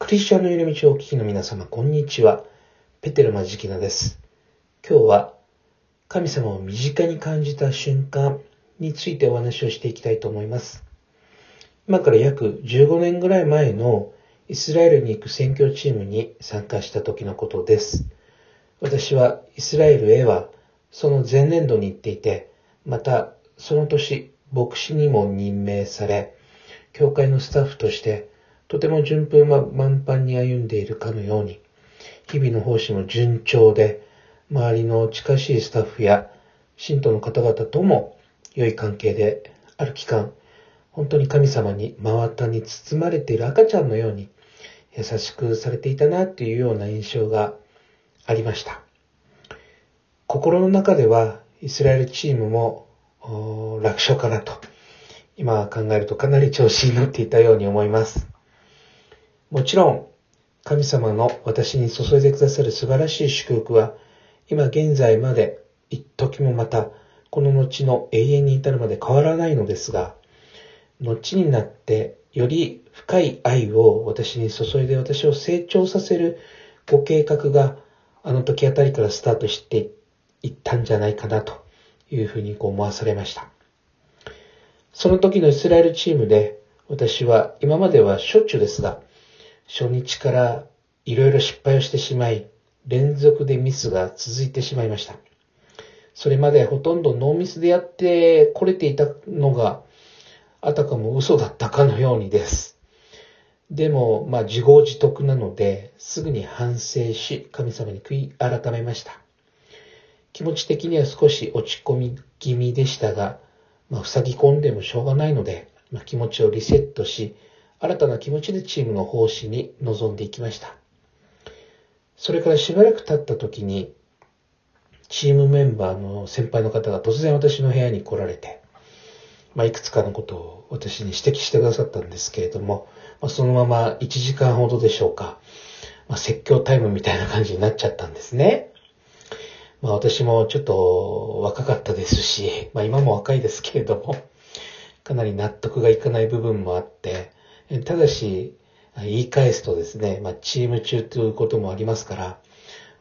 クリスチャンの寄り道をお聞きの皆様、こんにちは。ペテルマジキナです。今日は神様を身近に感じた瞬間についてお話をしていきたいと思います。今から約15年ぐらい前のイスラエルに行く宣教チームに参加した時のことです。私はイスラエルへはその前年度に行っていて、またその年牧師にも任命され、教会のスタッフとしてとても順風満帆に歩んでいるかのように、日々の奉仕も順調で、周りの近しいスタッフや信徒の方々とも良い関係である期間、本当に神様に真綿に包まれている赤ちゃんのように優しくされていたなというような印象がありました。心の中ではイスラエルチームも楽勝かなと、今考えるとかなり調子に乗っていたように思います。もちろん神様の私に注いでくださる素晴らしい祝福は今現在まで一時もまたこの後の永遠に至るまで変わらないのですが、後になってより深い愛を私に注いで私を成長させるご計画があの時あたりからスタートしていったんじゃないかなというふうに思わされました。その時のイスラエルチームで私は今まではしょっちゅうですが、初日からいろいろ失敗をしてしまい、連続でミスが続いてしまいました。それまでほとんどノーミスでやってこれていたのが、あたかも嘘だったかのようにです。でも、自業自得なので、すぐに反省し、神様に悔い改めました。気持ち的には少し落ち込み気味でしたが、塞ぎ込んでもしょうがないので、気持ちをリセットし、新たな気持ちでチームの奉仕に臨んでいきました。それからしばらく経った時に、チームメンバーの先輩の方が突然私の部屋に来られて、いくつかのことを私に指摘してくださったんですけれども、そのまま1時間ほどでしょうか、説教タイムみたいな感じになっちゃったんですね。私もちょっと若かったですし、今も若いですけれども、かなり納得がいかない部分もあって、ただし、言い返すとですね、チーム中ということもありますから、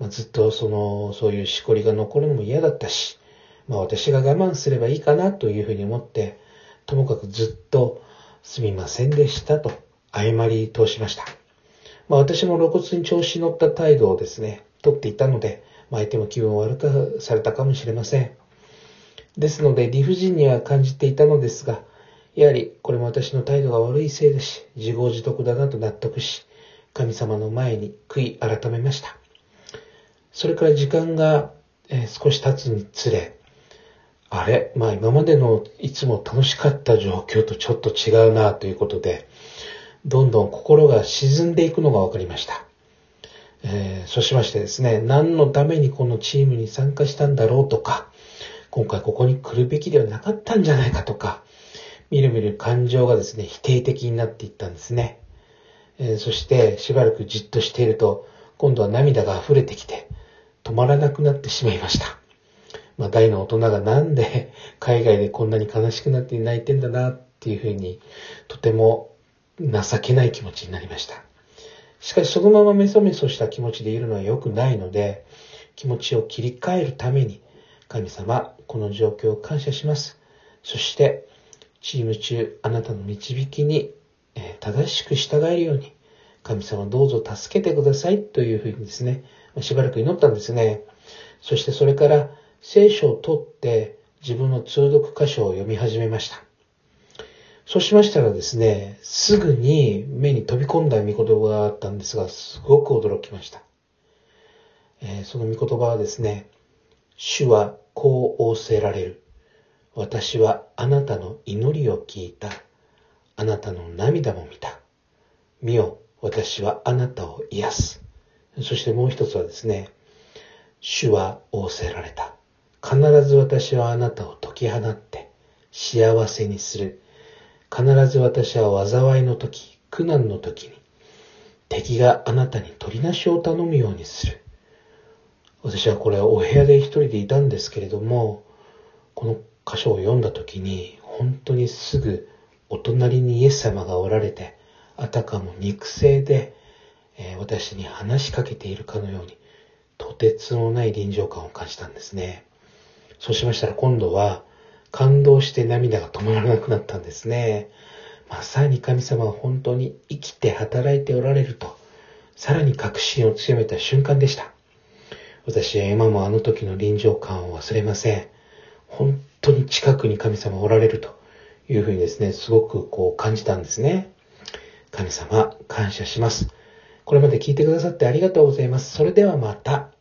ずっとそういうしこりが残るのも嫌だったし、私が我慢すればいいかなというふうに思って、ともかくずっとすみませんでしたと謝り通しました。私も露骨に調子に乗った態度をですね、取っていたので、相手も気分を悪くされたかもしれません。ですので理不尽には感じていたのですが、やはりこれも私の態度が悪いせいだし、自業自得だなと納得し、神様の前に悔い改めました。それから時間が少し経つにつれ、今までのいつも楽しかった状況とちょっと違うなということで、どんどん心が沈んでいくのが分かりました。そうしましてですね、何のためにこのチームに参加したんだろうとか、今回ここに来るべきではなかったんじゃないかとか、みるみる感情がですね、否定的になっていったんですね。そしてしばらくじっとしていると、今度は涙が溢れてきて、止まらなくなってしまいました。大の大人がなんで海外でこんなに悲しくなって泣いてんだなっていうふうに、とても情けない気持ちになりました。しかしそのままメソメソした気持ちでいるのは良くないので、気持ちを切り替えるために、神様、この状況を感謝します。そして、チーム中、あなたの導きに正しく従えるように、神様どうぞ助けてくださいというふうにですね、しばらく祈ったんですね。そしてそれから聖書を取って自分の通読箇所を読み始めました。そうしましたらですね、すぐに目に飛び込んだ御言葉があったんですが、すごく驚きました。その御言葉はですね、主はこう仰せられる。私はあなたの祈りを聞いた。あなたの涙も見た。見よ、私はあなたを癒す。そしてもう一つはですね、主は仰せられた。必ず私はあなたを解き放って幸せにする。必ず私は災いの時、苦難の時に敵があなたに取りなしを頼むようにする。私はこれお部屋で一人でいたんですけれども、この箇所を読んだ時に本当にすぐお隣にイエス様がおられて、あたかも肉声で私に話しかけているかのように、とてつもない臨場感を感じたんですね。そうしましたら今度は感動して涙が止まらなくなったんですね。まさに神様は本当に生きて働いておられると、さらに確信を強めた瞬間でした。私は今もあの時の臨場感を忘れません。本当に近くに神様おられるというふうにですね、すごく感じたんですね。神様、感謝します。これまで聞いてくださってありがとうございます。それではまた。